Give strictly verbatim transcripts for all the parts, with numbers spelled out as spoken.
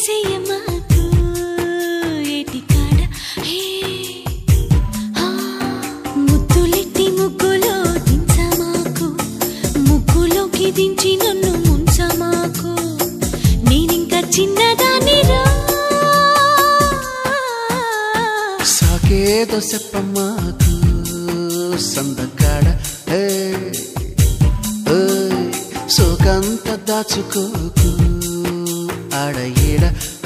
దశయమాకు ఏటికాడ హే ముద్దులెట్టి ముగ్గులో దించమాకు ముగ్గులోకి దించి నన్ను ముంచమాకు నేనింకా చిన్నదానిరా సాకేదో చెప్పమాకు సందకాడ హే సోకంత దాచుకోకు ఆడ ఏడ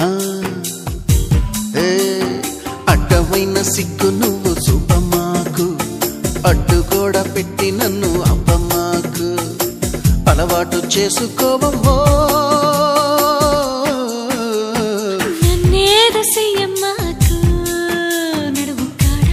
అడ్డమైన సిగ్గు నువ్వు చూపమాకు అడ్డు కూడా పెట్టి నన్ను అప్పమాకు అలవాటు చేసుకోవమ్మో నన్నేదో చెయ్యమాకు నడుము కాడ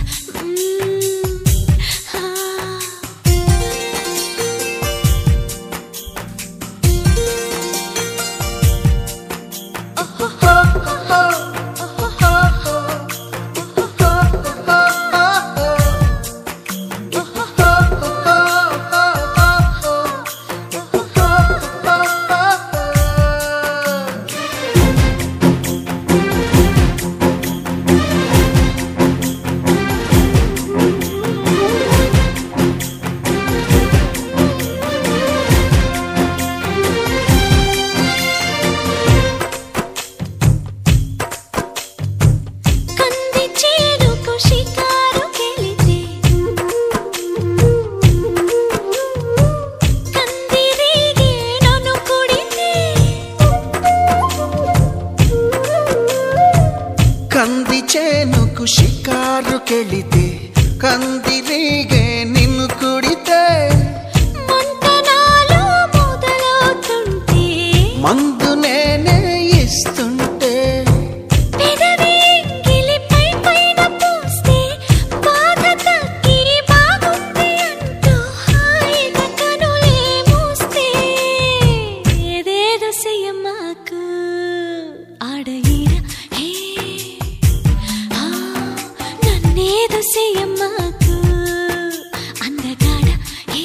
కంది చేనుకు షికారు కెళితే కందిరీగే నిన్ను కుడితే మంతనాలు మొదలవుతుంటే మందు నేనే ఇస్తుంటే పెదవి గిలిపై పైన పూస్తే బాధ తగ్గి బాగుంది అంటూ హాయిగా కనులే మూస్తే ఏదేదో చెయ్యమాకు ఆడ ఈడ హే నన్నేదో చెయ్యమాకు అందగాడ హే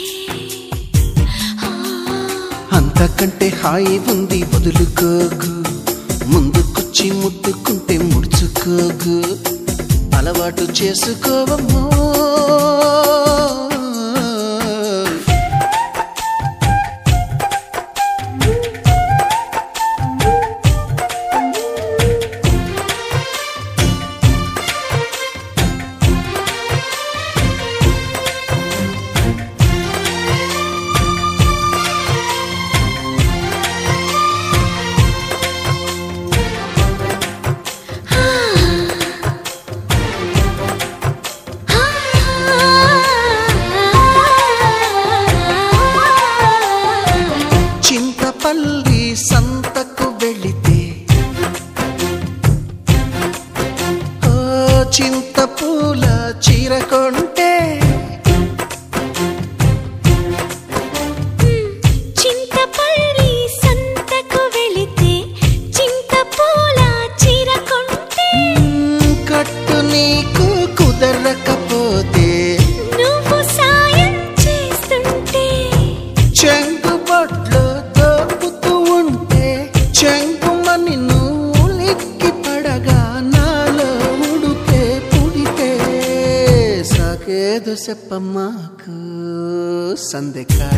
అంతకంటే హాయి ఉంది వదులుకోకు ముందుకొచ్చి ముట్టుకుంటే ముడుచుకోకు అలవాటు చేసుకోవమ్మో చింతపల్లి సంతకు వెళితే ఓ చింతపూల చీర కొంటే చింతపల్లి సంతకు వెళితే చింతపూల చీర కొంటే కట్టు నీకు కుదరకపోతే నువ్వు సాయం చేస్తుంటే చెంగు బొట్లు దోపుతూ ఉంటే చెంగుమని నువ్వు లిక్కి పడగా నాలో ఉడితే పుడితే సాకేదో చెప్పమాకు సందెకాడ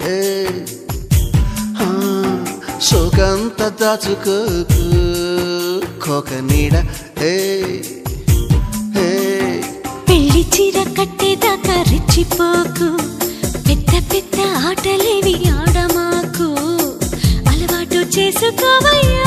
సోకంత దాచుకోకు కోక నీడ పెళ్లి చీర కట్టేదాకా రెచ్చిపోకు పెద్ద పెద్ద ఆటలేవి ఆడమాకు అలవాటు చేసుకోవయ్యా